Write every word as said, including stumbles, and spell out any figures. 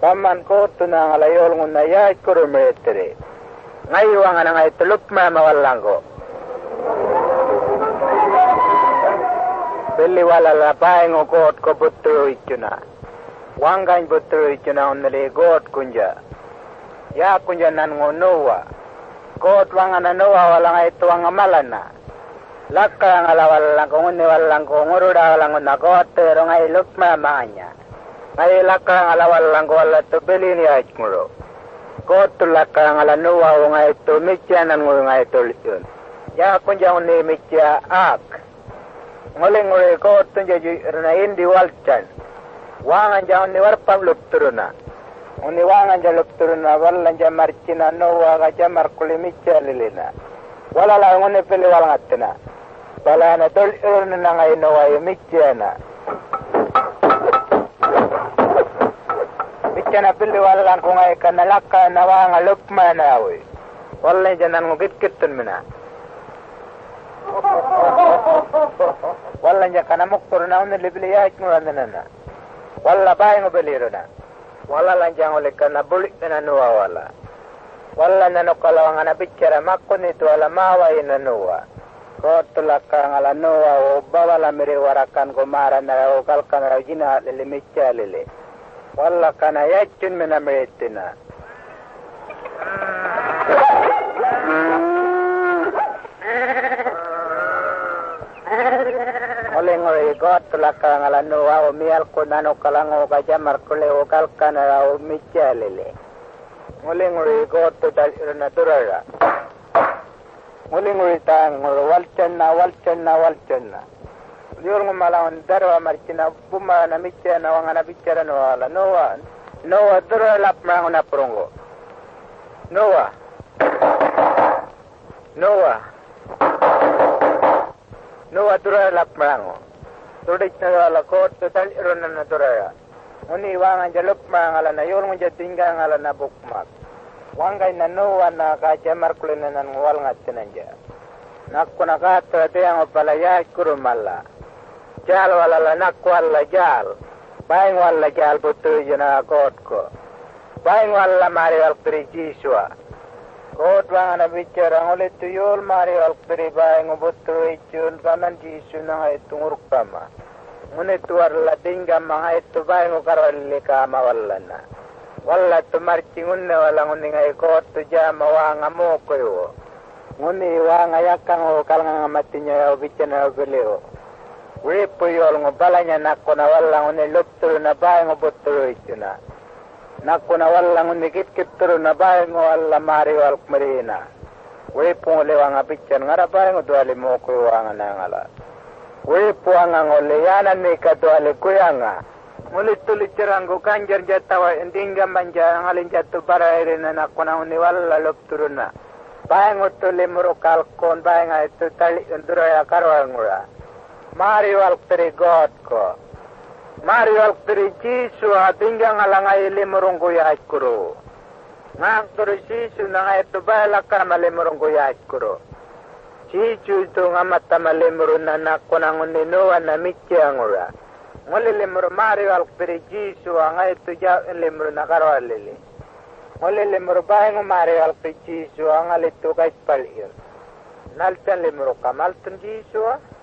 Paman ko tunang alayol ngun na yait kuro metere. Ngayuang nga ngay tuluk mamawalang ko. Bili wala lapay ngo kot ko butro itu na. Wanggan butro itu na unali kot kunja. Ya kunja nan ngo noa. Kot wanga na noa wala ngay tuwang amalan na. Laka nga lawalang ko nguni walang ko nguruda walang na kot pero ngay luk mamanya. Ngay laka nga lawalang ko wala to bili ni ait nguro. Kot laka nga lanuwa o ngay to mitya nan nguro ngay to yun. Ya kunja uni mitya ak. Nguling nguri kot tunja na indi walchan. Wangan ja uni warpam lupturuna. Uni wangan ja lupturuna walan ja marcina nuwa ga ja markuli mitya lilina. Wala la nguni pili walangatina. Bala na tol irun na ngay nuwa yu mitya na. Mitya na pili walan kung ay kanalaka na wanga lupma na awi. Walan ja nan ngugit-kitun mina. Wala niya kana muktur na unni libili yait nguran na. Wala bayi ngubeliro na. Wala lang jang ulit ka na bulik na nuwa wala. Wala na nukalawang na bicara makon ito wala maway na nuwa. Kotulak ka nga la nuwa o bawala miri warakan kumara na o kalkan na jina lili mitya lili. Wala ka na yait yun minamiti na. Nguling nguri got tulaka nga la nuwa o miyal ko nano kalango ka jamar kule o kalkan na o mitya lili. Nguling nguri got tutal na turara. Nguling nguri tang nguri walchan na walchan na walchan na. Liur ngumalawan darwa marchina buma na mitya na wanga na bicara no wala. Noa, noa dura lap mango na prongo. Noa. Noa. Noa dura lap mango. Tudik na wala ko total iron na dura. Uni wangan jalup mangala na yor mo jatingga ngala na bukmak. Wangay na noa na kajamar kulina na ngwal ngatinanja. Nakko na katra tiyang opalaya kurumala. Jal wala la nakko wala jal. Baing wala jal putu yuna kot ko. Baing wala mari wal piri jiswa. Kot wangan na bicara ngulit tuyul mari wal piri baing putu ichun kanan jisu na itu ngurukama. Ngunit wala tingga mga itu baing ukarwali kama wala na. Wala tumarci ngunne wala ngunni ngay kot tu jama wanga mo koyo. Ngunni wanga yakang o kalanga matinya ya bichana bileo. Wipo yol ngo balanya nakko na wala ngunni lupturu na bae ngo buturu ituna. Nakko na wala ngunni kitkituru na bae ngo wala mari wal kumarina. Wipo ngo le wanga bichan ngara bae ngo duali mo koyo wanga nangala. Wipo wanga ngo le yanan ni ka duali kuyanga. Ngulit tulit ciranggo kanjar jatawa indingga manja ngalin jatuh baraire na nakona uni wala lupturu na. Bae ngo tuli muru kalkon bae nga itu tali undura ya karwa ngura. Mari wal peri god ko. Mari wal peri jisu atingga ngalangai limurunggu ya ikuru. Ngak turu jisu na nga itu bae lakar malimurunggu ya ikuru. Jisu itu ngamata malimuru na nakona uni nuwa na mitya ngura. Ngoli limuru mari wal peri jisu nga itu ja limuru na karwa lili. Ngoli limuru bae ngo mari wal peri jisu nga litu kais palir. Naltan limuru kamal tun jisu